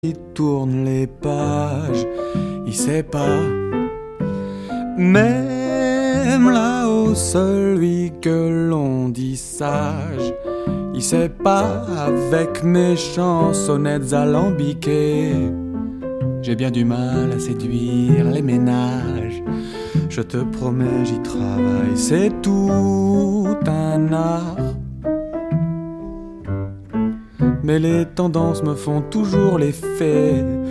Il tourne les pages, il sait pas. Même là-haut, celui que l'on dit sage, il sait pas avec mes chansonnettes alambiquées. J'ai bien du mal à séduire les ménages. Je te promets, j'y travaille, c'est tout un art. Mais les tendances me font toujours l'effet